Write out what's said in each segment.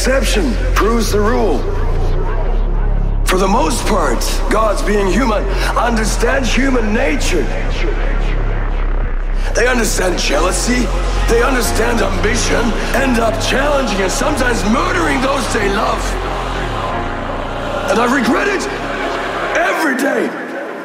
exception proves the rule. For the most part, gods, being human, understand human nature. They understand jealousy, they understand ambition, end up challenging and sometimes murdering those they love. And I regret it every day.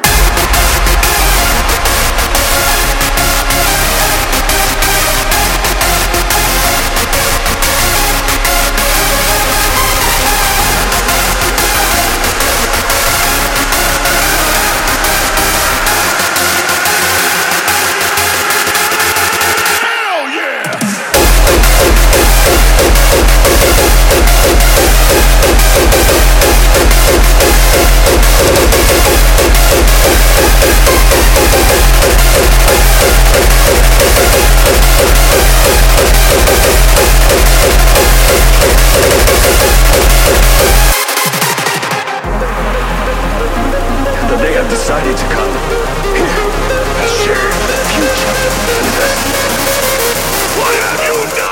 Decided to come here and share the future with us. What have you done?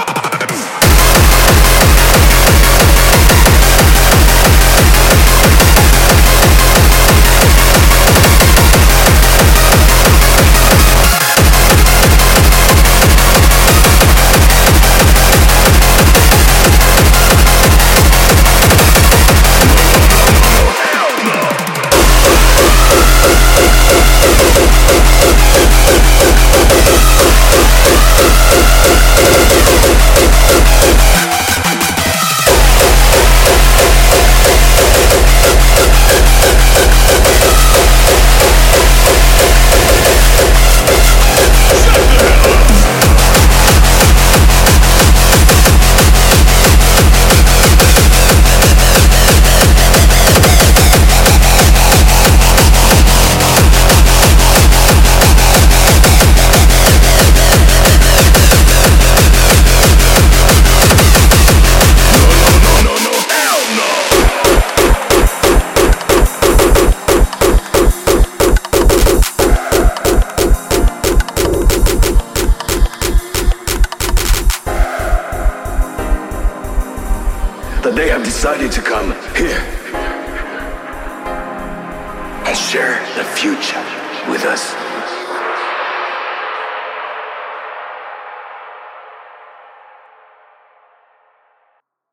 That they have decided to come here and share the future with us.